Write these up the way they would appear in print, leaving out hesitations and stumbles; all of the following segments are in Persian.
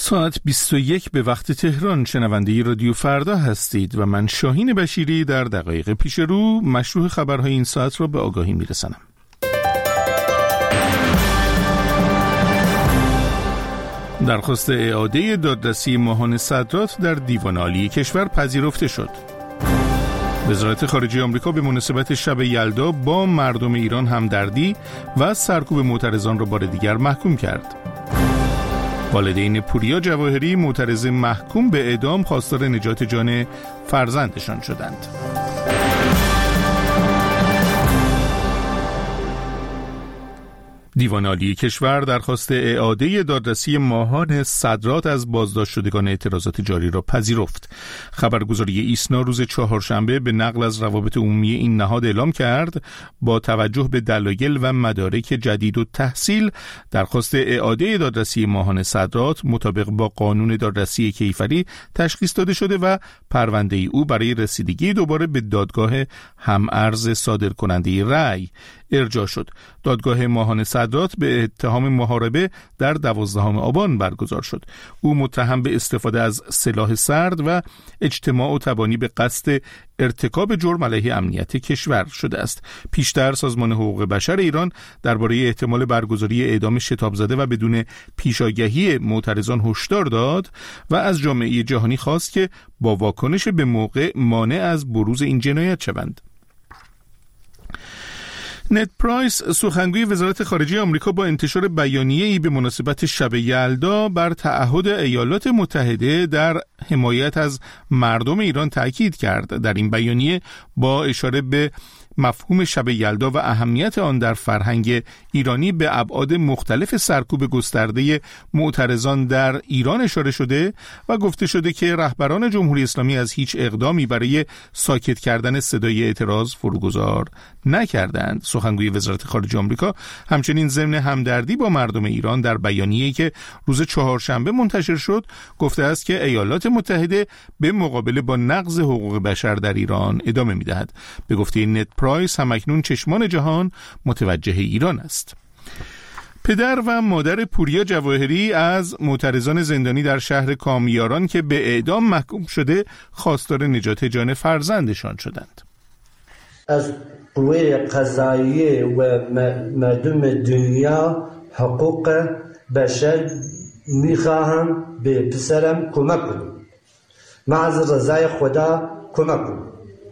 ساعت 21 به وقت تهران شنونده رادیو فردا هستید و من شاهین بشیری در دقایق پیش رو مشروع خبرهای این ساعت را به آگاهی میرسانم. درخواست اعاده دادرسی ماهان صدرات در دیوان عالی کشور پذیرفته شد. وزارت خارجه آمریکا به مناسبت شب یلدا با مردم ایران همدردی و سرکوب معترضان را بار دیگر محکوم کرد. والدین پوریا جواهری معترض محکوم به اعدام خواستار نجات جان فرزندشان شدند. دیوان عالی کشور درخواست اعاده دادرسی ماهان صدرات از بازداشت شدگان اعتراضات جاری را پذیرفت. خبرگزاری ایسنا روز چهارشنبه به نقل از روابط عمومی این نهاد اعلام کرد با توجه به دلایل و مدارک جدید و تحصیل درخواست اعاده دادرسی ماهان صدرات مطابق با قانون دادرسی کیفری تشخیص داده شده و پرونده او برای رسیدگی دوباره به دادگاه هم‌ارز صادرکننده رأی ارجاع شد. دادگاه ماهان صدرات به اتهام محاربه در 12 آبان برگزار شد. او متهم به استفاده از سلاح سرد و اجتماع و تبانی به قصد ارتکاب جرم علیه امنیت کشور شده است. پیشتر سازمان حقوق بشر ایران درباره احتمال برگزاری اعدام شتاب زده و بدون پیشاگهی معترضان هشدار داد و از جامعه جهانی خواست که با واکنش به موقع مانع از بروز این جنایت شوند. نت پرایس سخنگوی وزارت خارجه آمریکا با انتشار بیانیه‌ای به مناسبت شب یلدا بر تعهد ایالات متحده در حمایت از مردم ایران تاکید کرد. در این بیانیه با اشاره به مفهوم شب یلدا و اهمیت آن در فرهنگ ایرانی به ابعاد مختلف سرکوب گسترده معترضان در ایران اشاره شده و گفته شده که رهبران جمهوری اسلامی از هیچ اقدامی برای ساکت کردن صدای اعتراض فروگذار نکردند. سخنگوی وزارت خارجه آمریکا همچنین ضمن همدردی با مردم ایران در بیانیه‌ای که روز چهارشنبه منتشر شد گفته است که ایالات متحده به مقابله با نقض حقوق بشر در ایران ادامه می‌دهد. به گفته نت پرایس همکنون چشمان جهان متوجه ایران است. پدر و مادر پوریا جواهری از معترضان زندانی در شهر کامیاران که به اعدام محکوم شده خواستار نجات جان فرزندشان شدند. از قوه قضاییه و مردم دنیا حقوق بشر میخواهم به پسرم کمک کنم. معز رضای خدا کمک کنم.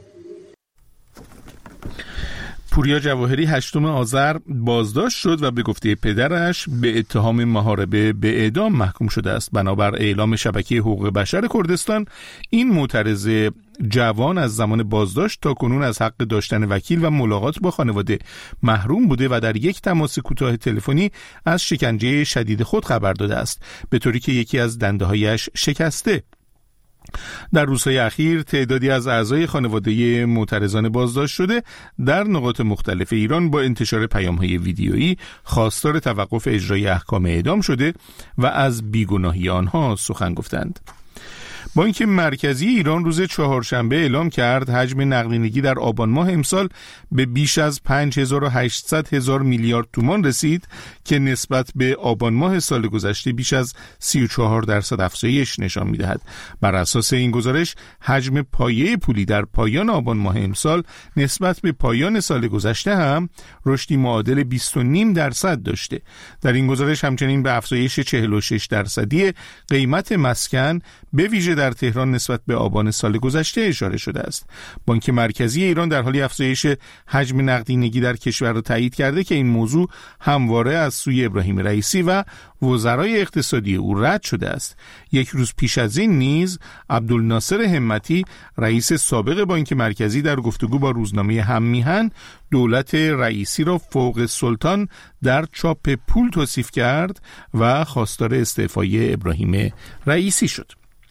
پوریا جواهری 8 آذر بازداشت شد و به گفته پدرش به اتهام محاربه به اعدام محکوم شده است. بنابر اعلام شبکه حقوق بشر کردستان این معترض جوان از زمان بازداشت تا کنون از حق داشتن وکیل و ملاقات با خانواده محروم بوده و در یک تماس کوتاه تلفنی از شکنجه شدید خود خبر داده است، به طوری که یکی از دنده‌هایش شکسته. در روزهای اخیر تعدادی از اعضای خانواده معترضان بازداشت شده در نقاط مختلف ایران با انتشار پیام‌های ویدیویی خواستار توقف اجرای احکام اعدام شده و از بیگناهی آنها سخن گفتند. بانک مرکزی ایران روز چهارشنبه اعلام کرد حجم نقدینگی در آبان ماه امسال به بیش از 5800 میلیارد تومان رسید که نسبت به آبان ماه سال گذشته بیش از 34% افزایش نشان می‌دهد. بر اساس این گزارش حجم پایه پولی در پایان آبان ماه امسال نسبت به پایان سال گذشته هم رشدی معادل 20.5% داشته. در این گزارش همچنین به افزایش 46% قیمت مسکن به ویژه در تهران نسبت به آبان سال گذشته اشاره شده است. بانک مرکزی ایران در حال افزایش حجم نقدینگی در کشور را تایید کرده که این موضوع همواره از سوی ابراهیم رئیسی و وزرای اقتصادی او رد شده است. یک روز پیش از این نیز عبدالناصر همتی رئیس سابق بانک مرکزی در گفتگو با روزنامه هممیهن دولت رئیسی را فوق سلطان در چاپ پول توصیف کرد و خواستار استعفای ابراهیم رئیسی شد.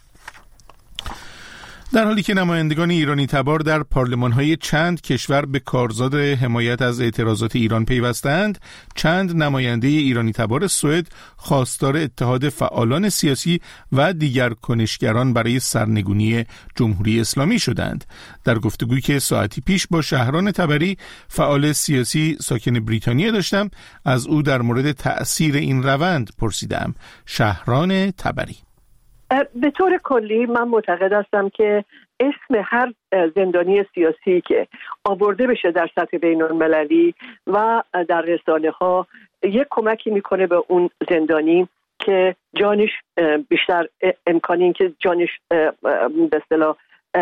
در حالی که نمایندگان ایرانی تبار در پارلمان‌های چند کشور به کارزار حمایت از اعتراضات ایران پیوستند، چند نماینده ایرانی تبار سوئد خواستار اتحاد فعالان سیاسی و دیگر کنشگران برای سرنگونی جمهوری اسلامی شدند. در گفتگویی که ساعتی پیش با شهران تبری فعال سیاسی ساکن بریتانیا داشتم، از او در مورد تأثیر این روند پرسیدم. شهران تبری: به طور کلی من معتقد هستم که اسم هر زندانی سیاسی که آورده بشه در سطح بین‌المللی و در رسانه ها یک کمکی میکنه به اون زندانی که جانش بیشتر امکانی این که جانش به اصطلاح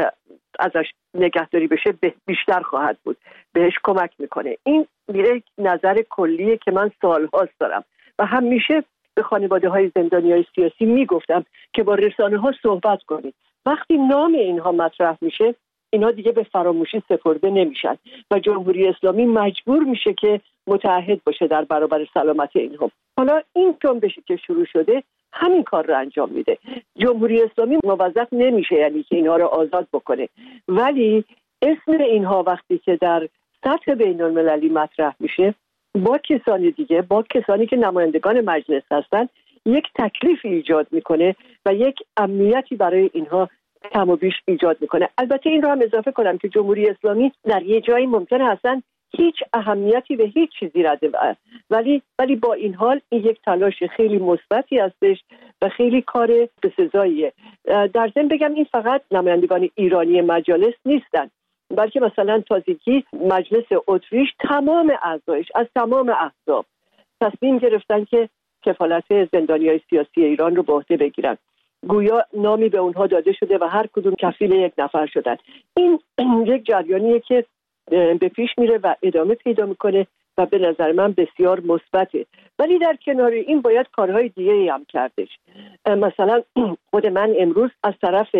ازش نگهداری بشه بیشتر خواهد بود، بهش کمک میکنه. این یک نظر کلیه که من سالهاست دارم و همیشه به خانواده های زندانی های سیاسی میگفتم که با رسانه ها صحبت کنید. وقتی نام اینها مطرح میشه اینها دیگه به فراموشی سپرده نمیشن و جمهوری اسلامی مجبور میشه که متعهد باشه در برابر سلامت اینها. حالا این جنبشی که شروع شده همین کار رو انجام میده. جمهوری اسلامی موظف نمیشه یعنی که اینها رو آزاد بکنه، ولی اسم اینها وقتی که در سطح بین‌المللی مطرح میشه با کسانی دیگه، با کسانی که نمایندگان مجلس هستن، یک تکلیف ایجاد میکنه و یک امنیتی برای اینها کم و بیش ایجاد میکنه. البته این رو هم اضافه کنم که جمهوری اسلامی در یه جایی ممکنه اصلا هیچ اهمیتی به هیچ چیزی رده، ولی با این حال این یک تلاش خیلی مثبتی هستش و خیلی کار بسزاییه. در ضمن بگم این فقط نمایندگان ایرانی مجالس نیستن، بلکه مثلا تازگی مجلس اتریش تمام اعضایش از تمام احزاب تصمیم گرفتن که کفالت زندانیای سیاسی ایران رو به عهده بگیرن. گویا نامی به اونها داده شده و هر کدوم کفیل یک نفر شدن. این یک جریانیه که به پیش میره و ادامه پیدا میکنه و به نظر من بسیار مثبته. ولی در کنار این باید کارهای دیگه‌ای هم کردش. مثلا خود من امروز از طرف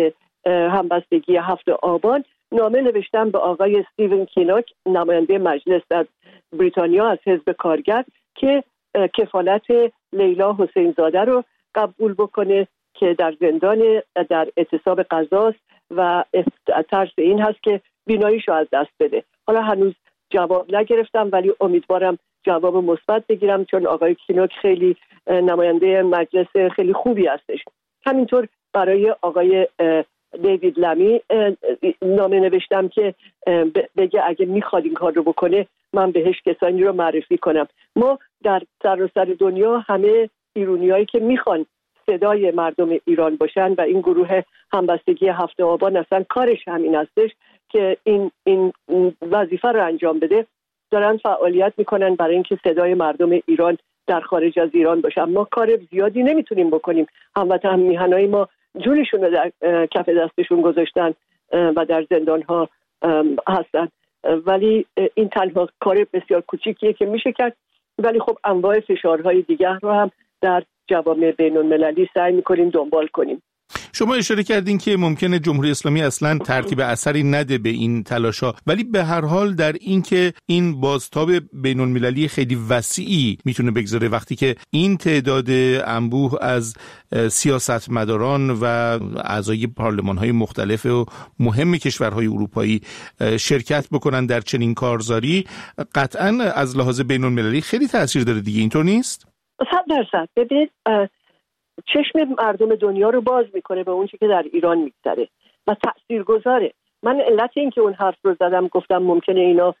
همبستگی 7 آبان نامه نوشتم به آقای استیون کینوک، نماینده مجلس در بریتانیا از حزب کارگر، که کفالت لیلا حسین زاده رو قبول بکنه که در زندان در اعتصاب قضاست و ترس این هست که بیناییشو از دست بده. حالا هنوز جواب نگرفتم ولی امیدوارم جواب مثبت بگیرم، چون آقای کینوک خیلی نماینده مجلس خیلی خوبی هستش. همینطور برای آقای دیوید لمی نامه نوشتم که بگه اگه میخواد این کار رو بکنه من بهش کسانی رو معرفی کنم. ما در سراسر دنیا همه ایرانیایی که میخوان صدای مردم ایران باشن و این گروه همبستگی 7 آبان اصلا کارش همین هستش که این وظیفه رو انجام بده، دارن فعالیت میکنن برای اینکه صدای مردم ایران در خارج از ایران باشه. ما کار زیادی نمیتونیم بکنیم، هموطن میهنای ما جونشون رو در کف دستشون گذاشتن و در زندان ها هستن، ولی این تنها کار بسیار کوچیکیه که میشه کرد. ولی خب انواع فشارهای دیگر رو هم در جوامع بین المللی سعی میکنیم دنبال کنیم. شما اشاره کردین که ممکنه جمهوری اسلامی اصلا ترتیب اثری نده به این تلاش‌ها، ولی به هر حال در این که این بازتاب بین‌المللی خیلی وسیعی میتونه بگذاره وقتی که این تعداد انبوه از سیاستمداران و اعضای پارلمان‌های مختلف و مهم کشورهای اروپایی شرکت بکنن در چنین کارزاری، قطعاً از لحاظ بین‌المللی خیلی تاثیر داره دیگه، اینطور نیست؟ 100%. ببینید چشم مردم دنیا رو باز میکنه به اون چیزی که در ایران میگذره و تاثیرگذاره. من علت این که اون حرف رو زدم گفتم ممکنه اینا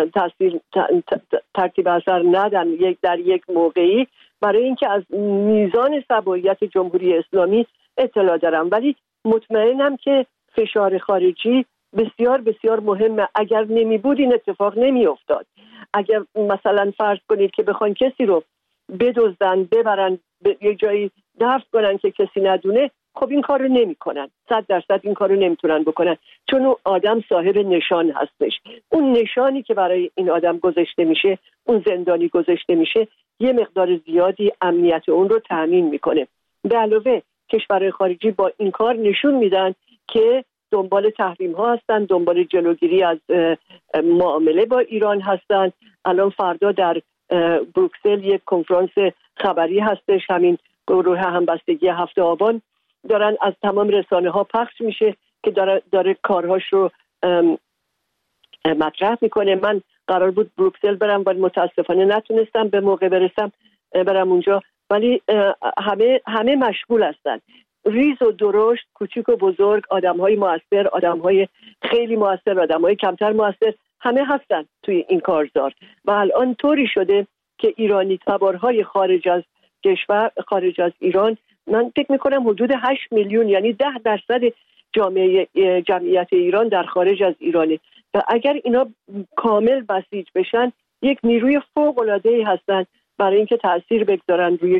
ترتیب اثر ندن در یک موقعی، برای اینکه از میزان سبایت جمهوری اسلامی اطلاع دارم، ولی مطمئنم که فشار خارجی بسیار بسیار مهمه. اگر نمی بود این اتفاق نمی افتاد. اگر مثلا فرض کنید که بخوان کسی رو بدزدن ببرن به یه جایی دفن کنن که کسی ندونه، خب این کار رو نمی کنن. 100% این کار رو نمیتونن بکنن، چون اون آدم صاحب نشان هستش. اون نشانی که برای این آدم گذاشته میشه، اون زندانی گذاشته میشه، یه مقدار زیادی امنیت اون رو تامین میکنه. به علاوه کشورهای خارجی با این کار نشون میدن که دنبال تحریم ها هستن، دنبال جلوگیری از معامله با ایران هستن. الان فردا در بروکسل یک کنفرانس خبری هستش، همین گروه همبستگی 7 آبان دارن از تمام رسانه ها پخش میشه که داره کارهاش رو مطرح میکنه. من قرار بود بروکسل برم ولی متاسفانه نتونستم به موقع برم اونجا، ولی همه مشغول هستن. ریز و درشت، کوچیک و بزرگ، آدم‌های مؤثر، آدم‌های خیلی مؤثر، آدم‌های کمتر مؤثر، همه هستن توی این کارزار. و الان طوری شده که ایرانی تبارهای خارج از کشور، خارج از ایران من فکر میکنم حدود 8 میلیون، یعنی 10% جمعیت ایران در خارج از ایرانه و اگر اینا کامل بسیج بشن یک نیروی فوق‌العاده‌ای هستن برای اینکه تأثیر بگذارن روی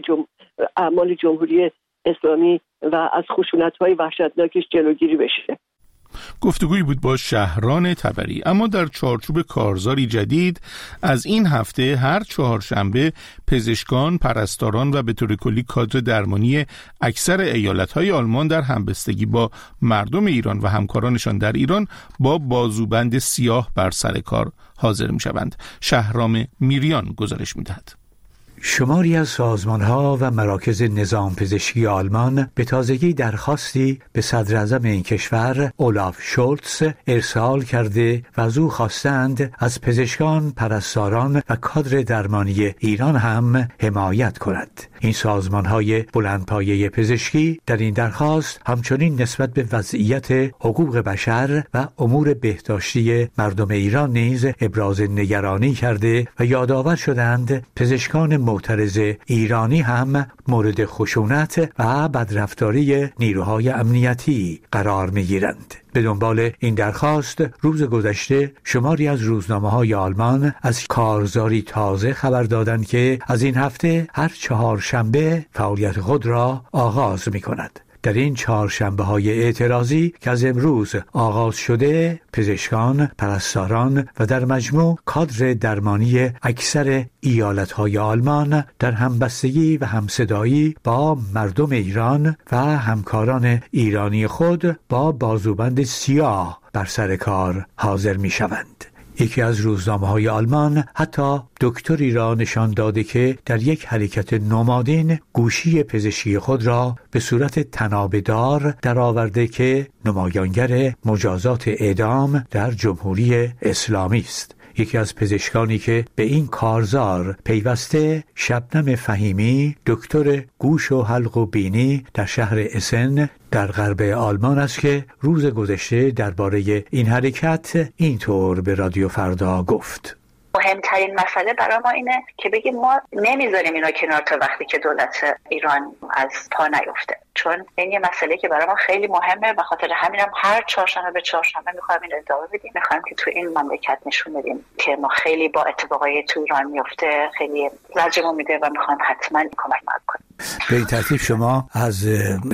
اعمال جمهوری اسلامی و از خشونت‌های وحشتناکش جلوگیری بشه. گفتگویی بود با شهران تبری. اما در چارچوب کارزاری جدید از این هفته هر چهارشنبه پزشکان، پرستاران و به طور کلی کادر درمانی اکثر ایالت‌های آلمان در همبستگی با مردم ایران و همکارانشان در ایران با بازوبند سیاه بر سر کار حاضر می‌شوند. شهرام میریان گزارش می‌دهد. شماری از سازمان‌ها و مراکز نظام پزشکی آلمان به تازگی درخواستی به صدر اعظم این کشور اولاف شولتز ارسال کرده و از او خواستند از پزشکان، پرستاران و کادر درمانی ایران هم حمایت کند. این سازمان‌های بلندپایه پزشکی در این درخواست همچنین نسبت به وضعیت حقوق بشر و امور بهداشتی مردم ایران نیز ابراز نگرانی کرده و یادآور شدند پزشکان معترض ایرانی هم مورد خشونت و بدرفتاری نیروهای امنیتی قرار می‌گیرند. به دنبال این درخواست روز گذشته شماری از روزنامه‌های آلمان از کارزاری تازه خبر دادند که از این هفته هر چهارشنبه فعالیت خود را آغاز می‌کند. در این چهارشنبه‌های اعتراضی که از امروز آغاز شده، پزشکان، پرستاران و در مجموع کادر درمانی اکثر ایالت‌های آلمان در همبستگی و همصدایی با مردم ایران و همکاران ایرانی خود با بازوبند سیاه بر سر کار حاضر می‌شوند. یکی از روزنامه‌های آلمان حتی دکتری را نشان داده که در یک حرکت نمادین گوشی پزشکی خود را به صورت تنابه‌دار درآورده که نمایانگر مجازات اعدام در جمهوری اسلامی است. یکی از پزشکانی که به این کارزار پیوسته، شبنم فهیمی، دکتر گوش و حلق و بینی در شهر اسن در غرب آلمان است که روز گذشته درباره این حرکت اینطور به رادیو فردا گفت: مهمترین مسئله برای ما اینه که بگیم ما نمیذاریم اینا کنار تا وقتی که دولت ایران از پا نیفته، چون این یه مسئله که برای ما خیلی مهمه. به خاطر همینم هر چهارشنبه به چهارشنبه میخوایم این ادامه بدیم، میخوایم که تو این مملکت نشون بدیم که ما خیلی با اتفاقای تو ایران میفته خیلی زجرمون میده و میخوایم حتما کمک کنیم. به این ترتیب شما از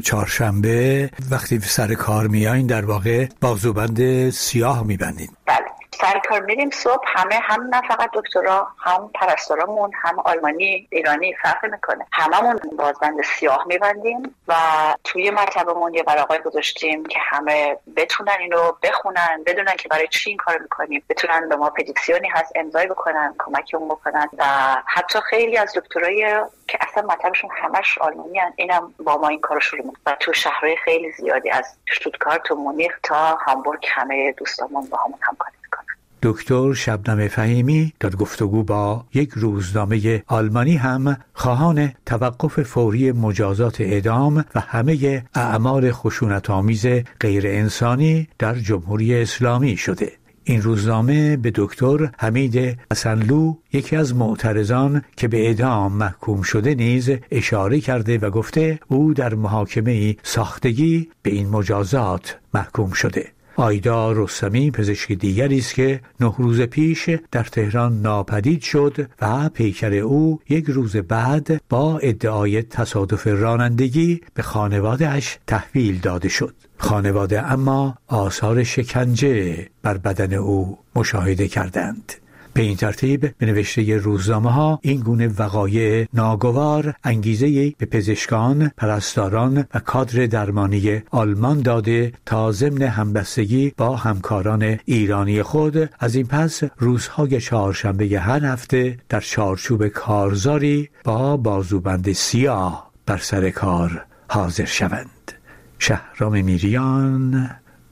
چهارشنبه وقتی سر کار میایین در واقع بازوبند سیاه میبندید؟ بله، سر کار میریم صبح، هم نه فقط دکترا، هم پرستارامون، هم آلمانی ایرانی فرق میکنه، هممون بازبند سیاه میبندیم و توی مطبمون یه ورقای گذاشتیم که همه بتونن اینو بخونن، بدونن که برای چی این کارو میکنیم، بتونن به ما پتیسیونی هست امضا بکنن، کمکمون بکنن. و حتی خیلی از دکترای که اصلا مطبشون همش آلمانی هستن، اینم با ما این کارو شروع میکنن و تو شهرهای خیلی زیادی از شتوتگارت و مونیخ تا هامبورگ همه دوستامون با همون همکاری میکنن. دکتر شبنم فهیمی در گفتگو با یک روزنامه آلمانی هم خواهان توقف فوری مجازات اعدام و همه اعمال خشونت‌آمیز غیر انسانی در جمهوری اسلامی شده. این روزنامه به دکتر حمید حسنلو، یکی از معترضان که به اعدام محکوم شده نیز اشاره کرده و گفته او در محاکمه ساختگی به این مجازات محکوم شده. آیدا رستمی پزشک دیگری است که 9 روز پیش در تهران ناپدید شد و پیکر او 1 روز بعد با ادعای تصادف رانندگی به خانواده‌اش تحویل داده شد. خانواده اما آثار شکنجه بر بدن او مشاهده کردند. به این ترتیب به نوشته روزنامه‌ها این گونه وقایع ناگوار انگیزه‌ای به پزشکان، پرستاران و کادر درمانی آلمان داده تا ضمن همبستگی با همکاران ایرانی خود از این پس روزهای چهارشنبه هر هفته در چارچوب کارزاری با بازوبند سیاه بر سر کار حاضر شوند. شهرام میریان،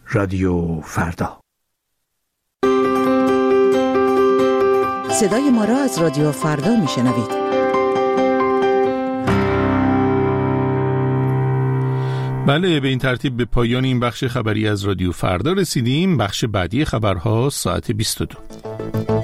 رادیو فردا. صدای ما را از رادیو فردا میشنوید. بله، به این ترتیب به پایان این بخش خبری از رادیو فردا رسیدیم. بخش بعدی خبرها ساعت 22.